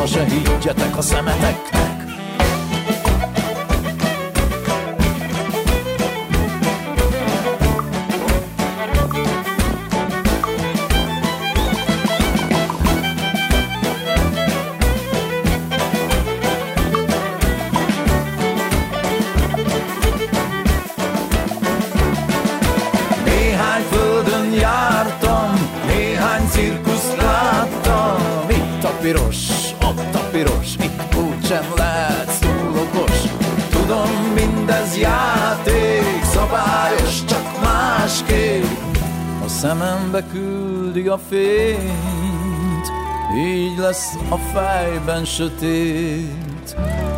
soha se higgyetek a szemeteknek. Piros, ott a piros, itt úgysem lehetsz túl okos. Tudom, mindez játék, szabályos, csak másképp. A szemembe küldi a fényt, így lesz a fejben sötét.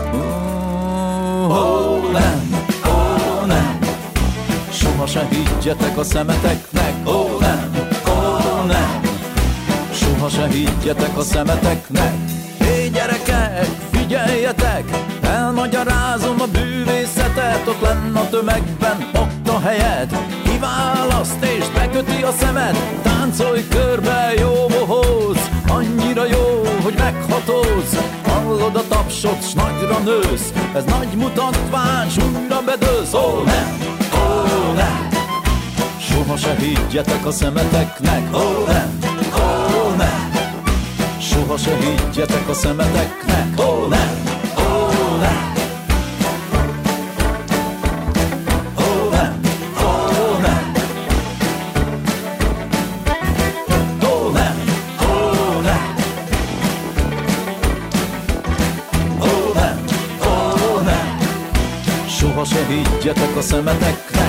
Nem, soha se higgyetek a szemeteknek. Nem, soha se higgyetek a szemeteknek. Hé gyerekek, figyeljetek, elmagyarázom a bűvészetet. Ott lenn a tömegben, ott a helyed, kiválaszt és beköti a szemed. Táncolj körbe, jó bohóc, annyira jó, hogy meghatódsz. Hallod a tapsot, s nagyra nősz, ez nagy mutatvány, s újra bedőlsz. Nem, soha se higgyetek a szemeteknek. Nem, soha se higgyetek a szemeteknek. Nem, nem, nem, nem, nem, soha se higgyetek a szemeteknek.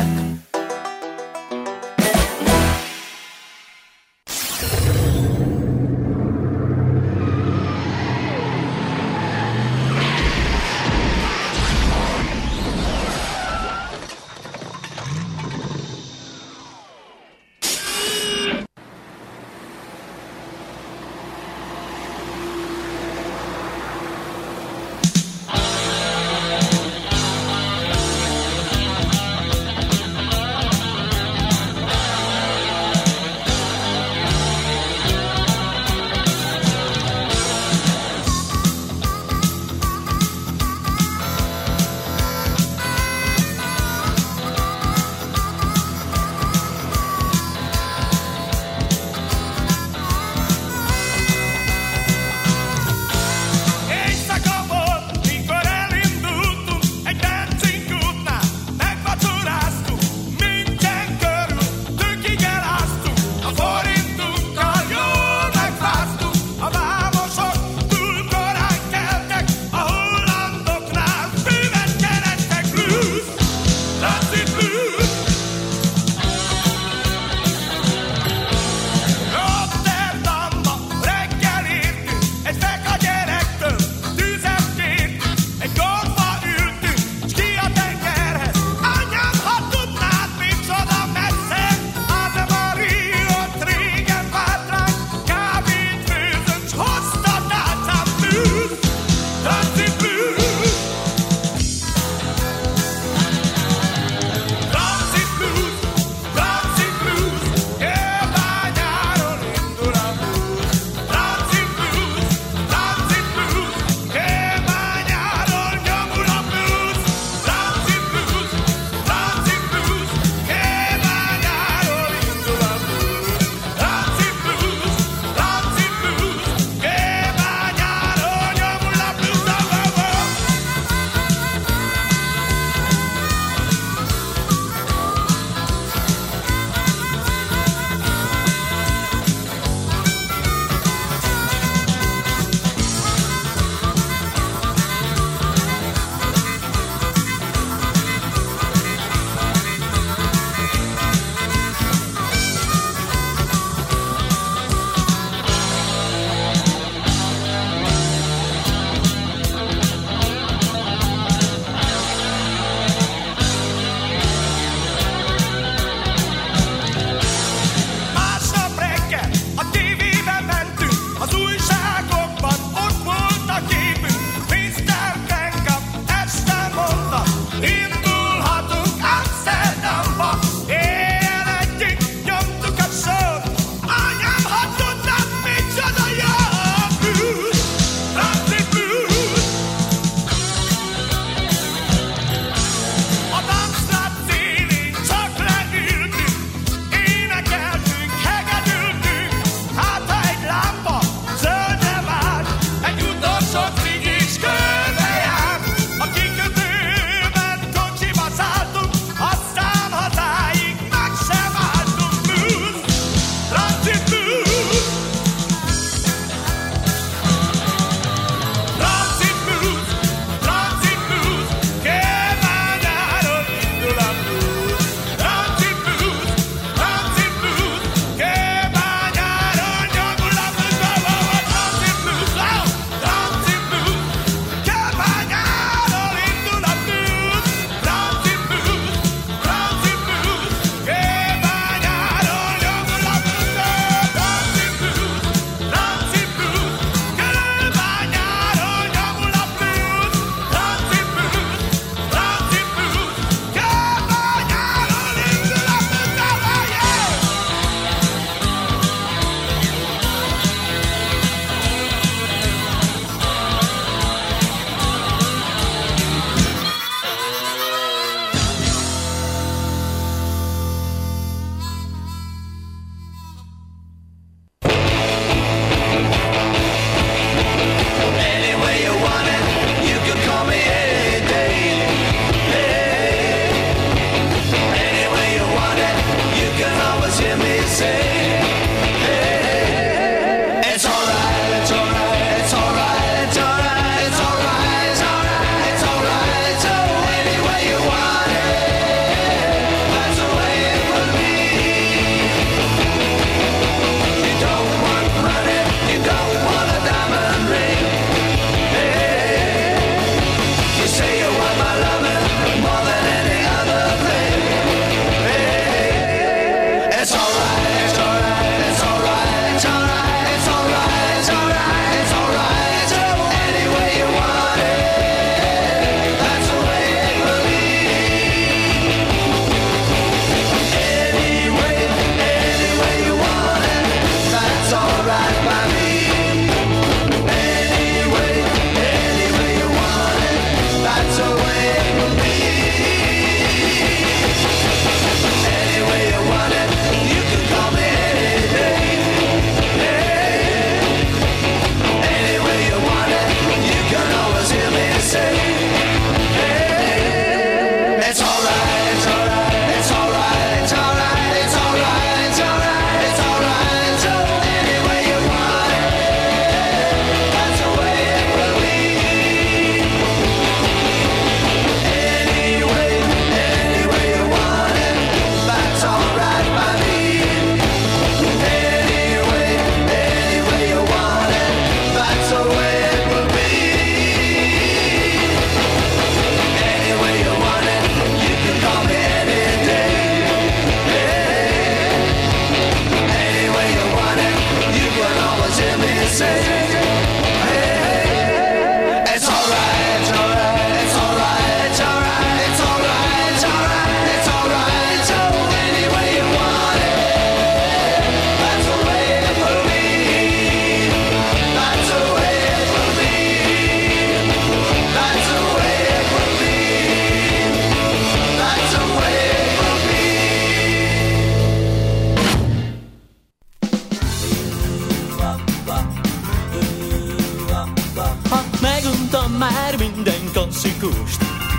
már minden klasszikust.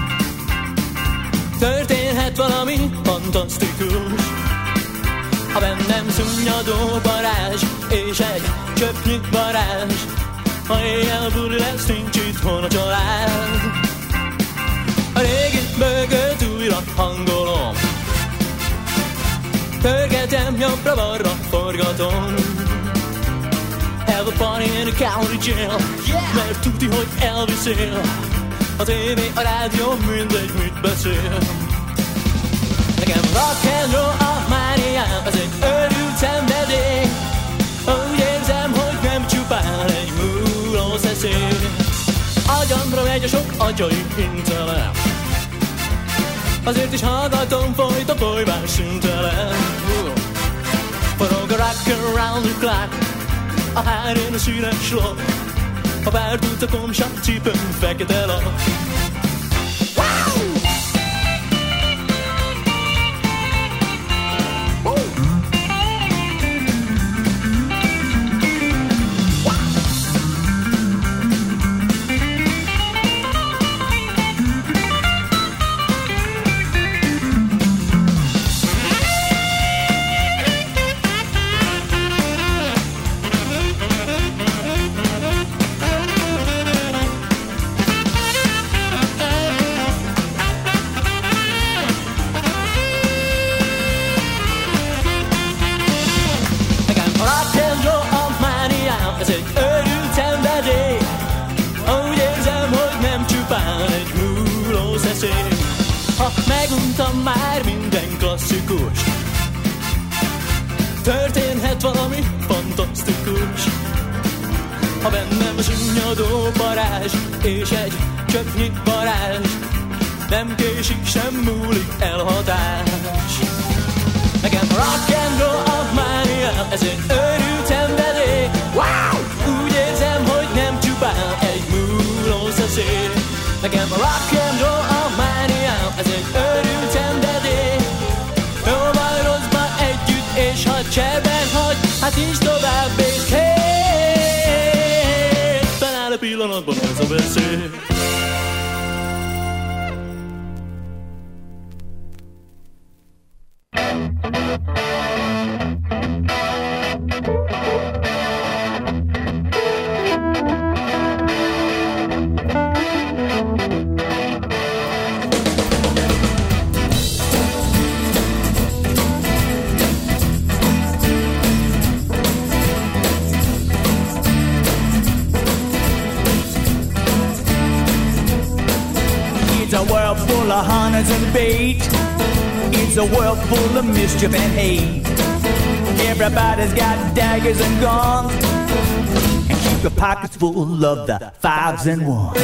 Történhet valami fantasztikus, ha bennem szunnyadó varázs és egy csöpnyi varázs. Ha éjjel buli lesz, nincs itthon a család. A régi bögöt újra hangolom, pörgetem jobbra-balra, forgatom. Have a party in a county jail, mert tuti, hogy elviszél. A tévé, a rádió, mindegy, mit beszél. Nekem rock and roll a mániám, ez egy őrült szenvedély. Úgy érzem, hogy nem csupán egy múló szeszély. Agyamra megy a sok agyai intellem, azért is hallgatom folyt a bolygás szüntelen. Forog a rock around the clock, a hárén a színes lap, a bártút a komsát cipőn fekete lap. Már minden klasszikus, történhet valami fantasztikus, ha bennem zsúnyadó varázs és egy csöpnyi varázs. Nem késik, sem múlik elhatás. Nekem rock and roll a mániám, ez egy őrült szenvedély. Wow! Úgy érzem, hogy nem csupán egy múló szeszély. Nekem rock and roll a mániám, ez egy őrült szenvedély. Jó vagy rosszban együtt, és ha cserben hagy, hát nincs tovább, és hé, talán a pillanatban ez a veszély. Full of hunters and bait. It's a world full of mischief and hate. Everybody's got daggers and guns, and keep your pockets full of the fives and ones.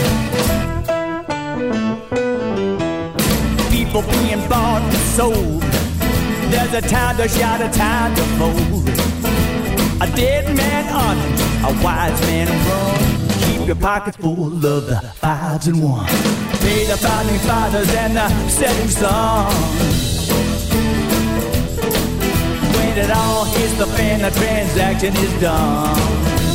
People being bought and sold. There's a time to shout, a time to fold. A dead man honors, a wise man run. Keep your pockets full of the fives and ones. Pay the founding fathers and the setting sun. When it all hits the fan, the transaction is done.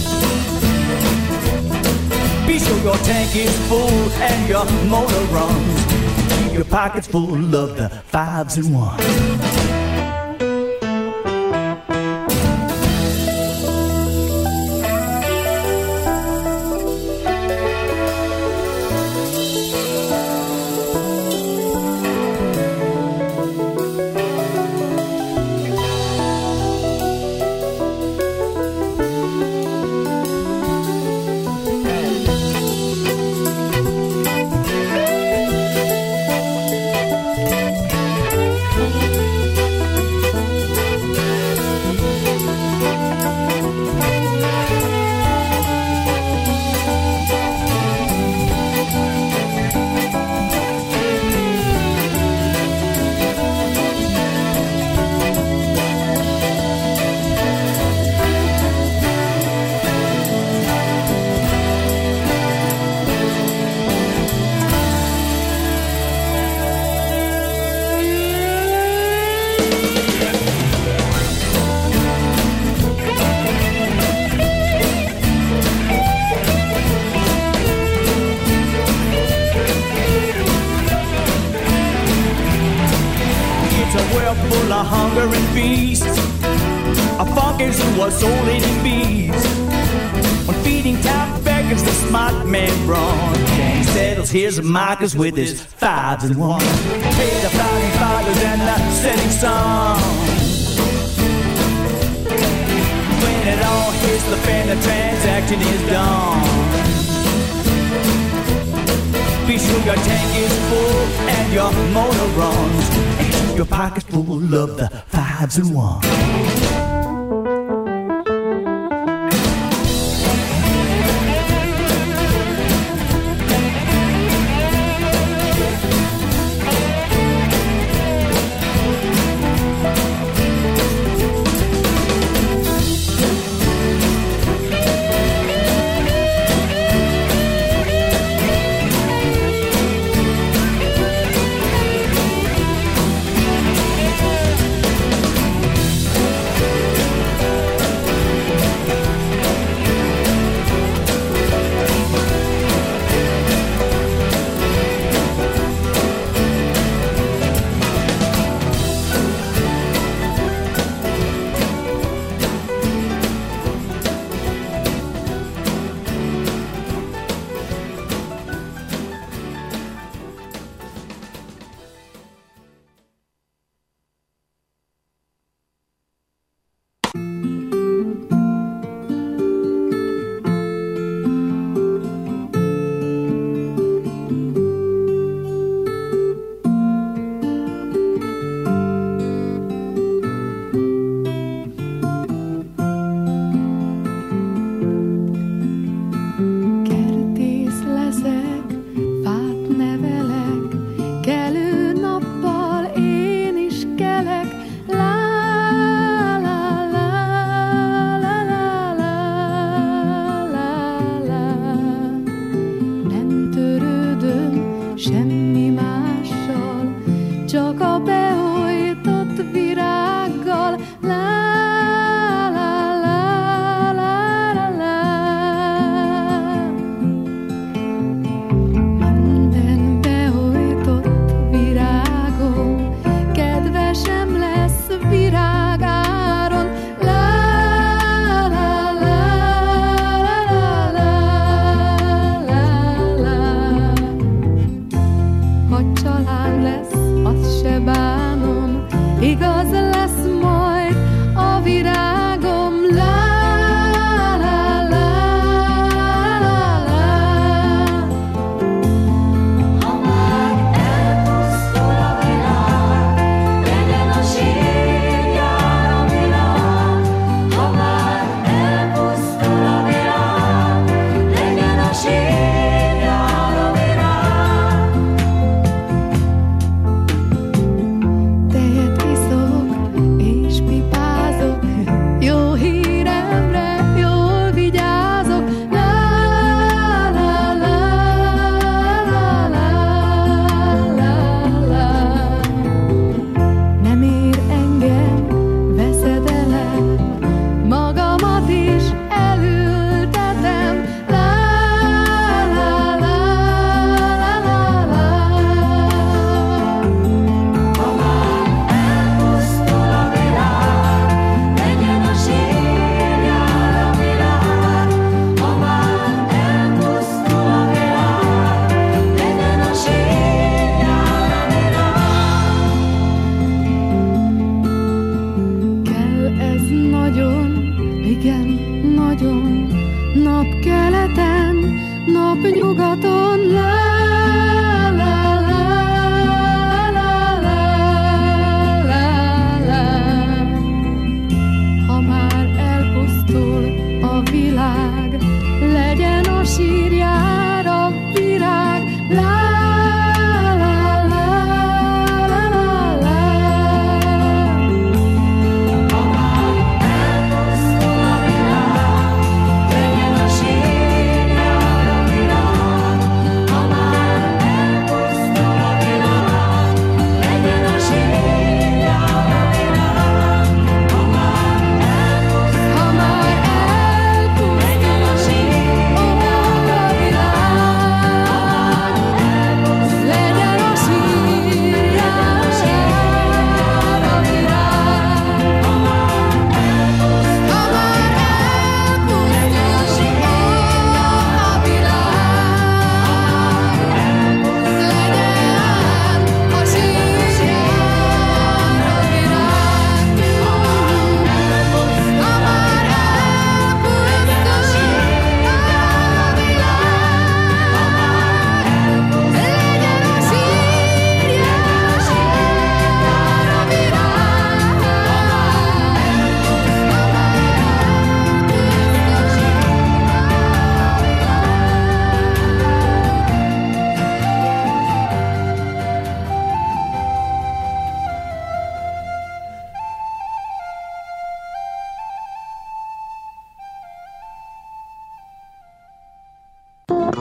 Be sure your tank is full and your motor runs. Keep your pockets full of the fives and ones. for soul-eating bees. When feeding town beggars, the smart man runs. Gang settles, here's Marcus with his 5s and 1s. Hey, the flying fathers and the setting sun. When it all hits the fan, the transaction is done. Be sure your tank is full and your motor runs. And keep your pockets full of the 5s and 1s.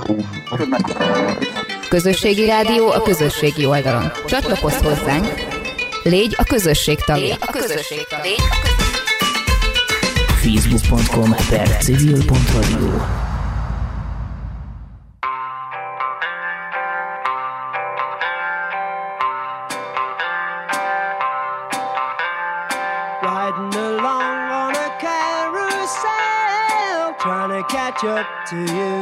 Közösségi rádió a közösségi oldalon. Csatlakozz hozzánk, légy a közösség tagja. Facebook.com/civil.radio. Riding along on a carousel, trying to catch up to you.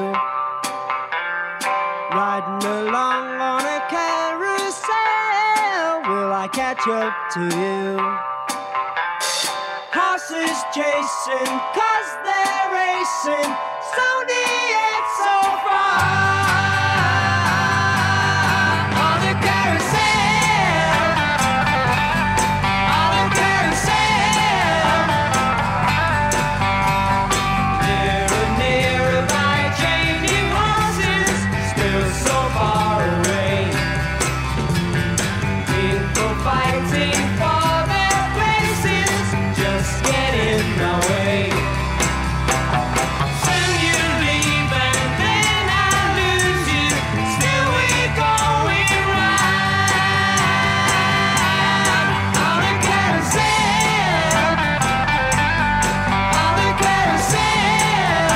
Riding along on a carousel, will I catch up to you? Horses chasing, 'cause they're racing, so near yet so far. On a carousel, on a carousel. Nearer, nearer by changing horses, still so far away. People fighting for their places, just get in my way. Soon you leave and then I lose you, still we're going round. On a carousel, on a carousel.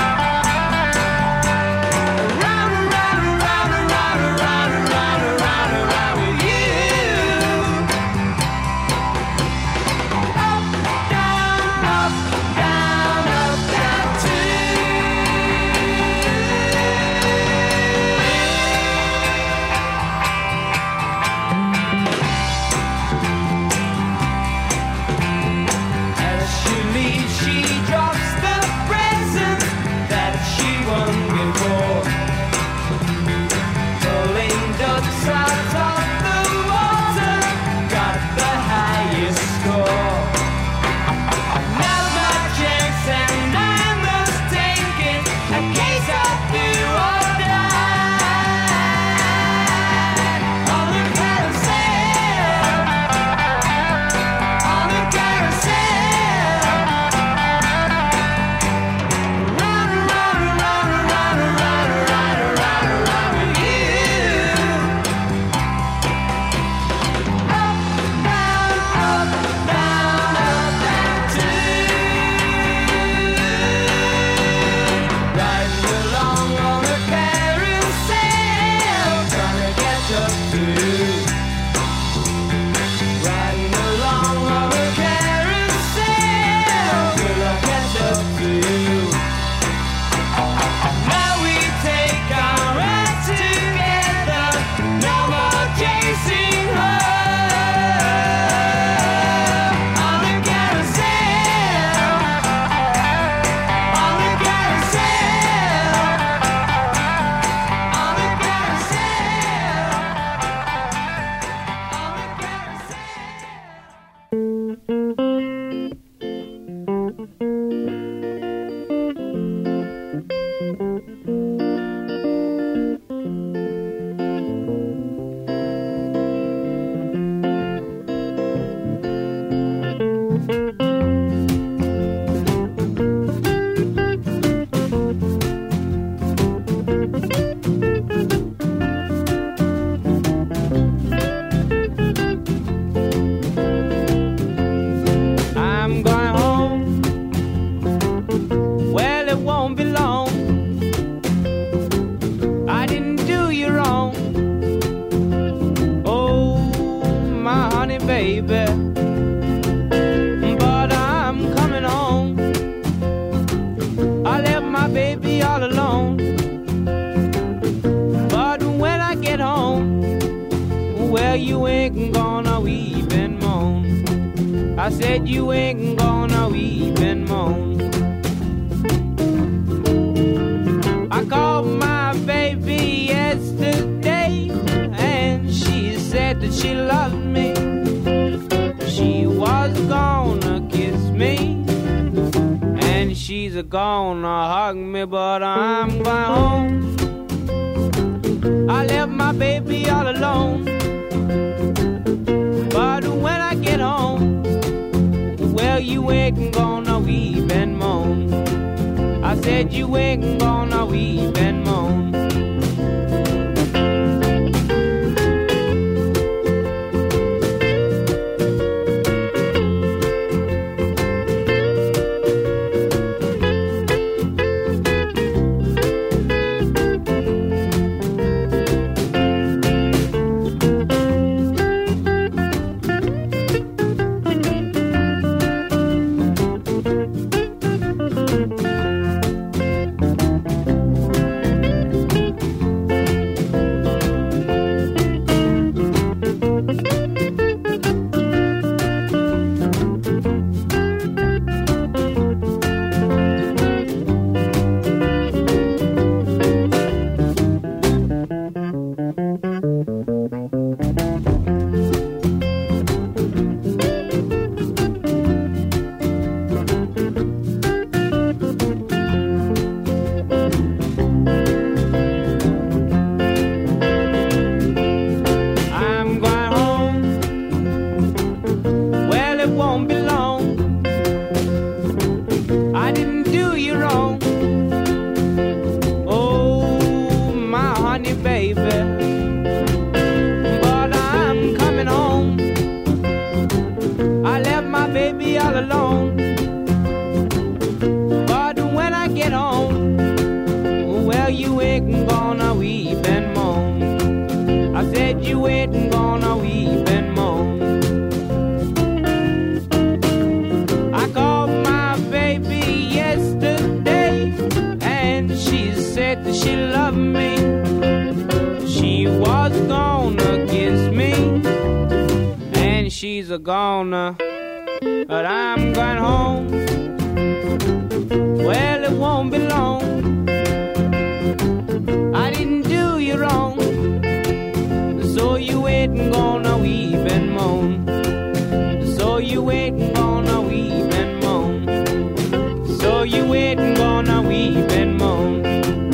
Round and round and round and round and round and round and round and round with you. Up, down, up, down, up, down too. As she leaves, she drops the presents that she won before. Pulling ducks out of the water, got the highest score. Now's my chance and I must take it, a case of do or die. On the carousel, on the carousel. Round and round and round and round and round and round and round and round with you. Up, down, up, down, up, down too. Riding along on a carousel, trying to catch up to you. Riding along on a carousel, will I catch up to you? Now we take our rides together, no more chasing her. On the carousel, on the carousel, on the carousel, on the carousel. I'm going home. Well, it won't be long. I didn't do you wrong. Oh, my honey baby. But I'm coming home. I left my baby all alone. But when I get home, well, you ain't gonna weep and moan. I said you ain't gonna weep and moan. I called my baby yesterday, and she said that she loved me. She was gonna kiss me, and she's gonna hug me, but I'm going home. I left my baby all alone. But when I get home, well, you ain't gonna weep and moan. I said you ain't gonna weep and moan. you ain't gonna weep and moan. I said you ain't gonna weep and moan. I called my baby yesterday and she said that she loved me. She was gonna kiss me and she's a gonna, but I'm going home. Well, it won't be long. I didn't do you wrong, so you ain't gonna weep and moan. So you ain't gonna weep and moan. So you ain't